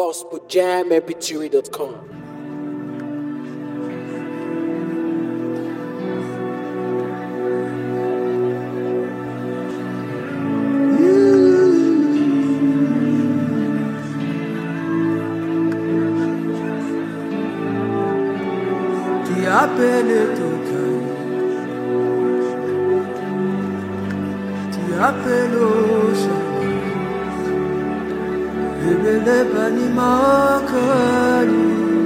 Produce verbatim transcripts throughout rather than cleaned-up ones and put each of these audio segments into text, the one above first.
gospel jam m p three dot com. Appelle ton cœur, tu appelles au Seigneur, et ne l'est pas ni manqué.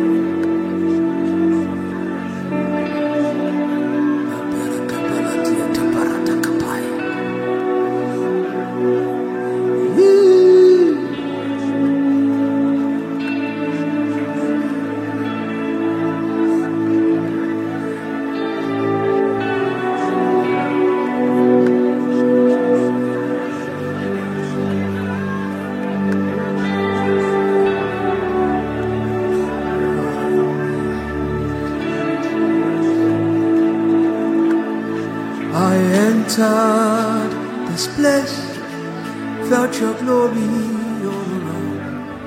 I entered this place, felt your glory all around.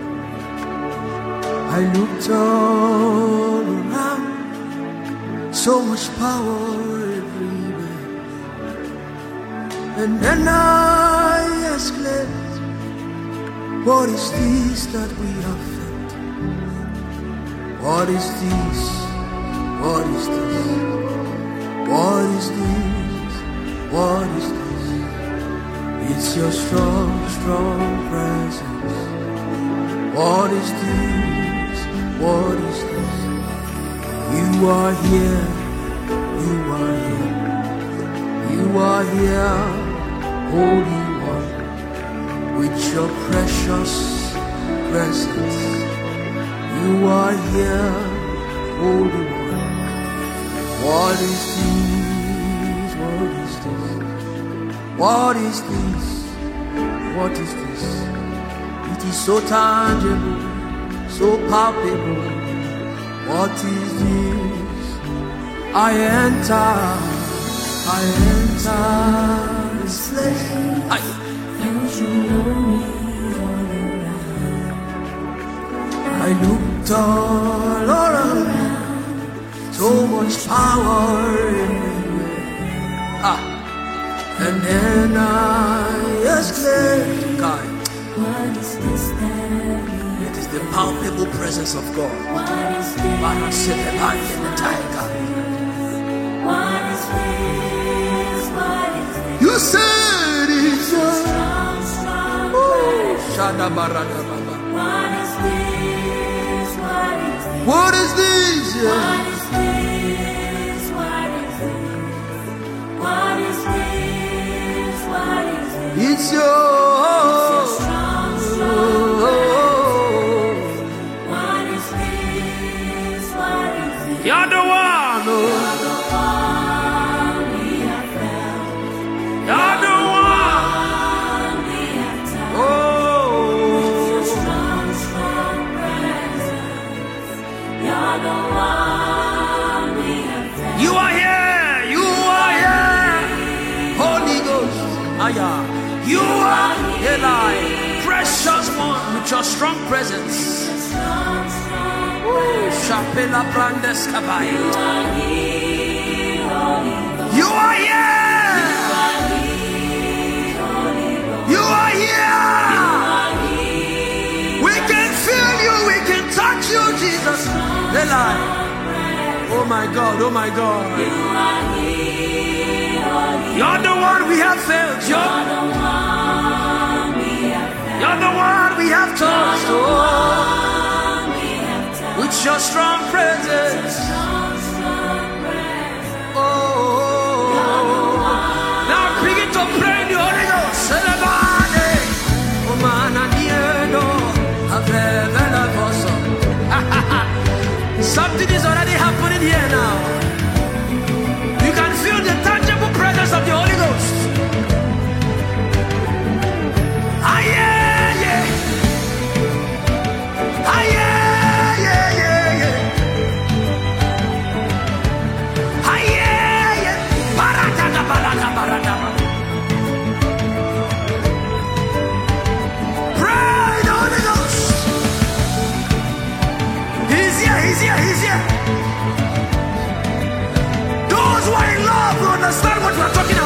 I looked all around, so much power everywhere. And then I exclaimed, what is this that we have felt? What is this? What is this? What is this? What is this? It's your strong, strong presence. What is this? What is this? You are here. You are here. You are here, Holy One, with your precious presence. You are here, Holy One. What is this? What is this? What is this? It is so tangible, so palpable. What is this? I enter, I enter this place. I, I looked all around, so much power everywhere. Ah. And then I exclaimed, God, what is this that it is the palpable presence of God. What is this? What is this? What is this? You said it's a strong, strong presence. What is this? What is this? What is this? What is this? What is this? It's your, it's your strong, strong presence. What is this? What is this? You're the one, oh. You're the one we have felt. You're the one we have touched. Oh, it's your strong, strong presence. You're the one we have felt. You are here. You are here. Holy Ghost. Aya. You are Eli, precious one, with your strong presence. Shapela Brandes Kabai. You are here. You are here. We can feel you. We can touch you, Jesus. Eli. Oh my God. Oh my God. You're the one we have felt. You're the one we have felt. You're the one we have touched. Oh, with your strong presence. Oh, now begin to pray in the Holy Ghost. Oh man, I something is already happening here now. You can feel the tangible presence of the Holy Ghost. Ah, yeah, yeah. Ah, yeah, yeah, yeah, yeah. Ah, yeah, yeah. Baraka, baraka, baraka. Pray the Holy Ghost. here. Those who are in love will understand what we are talking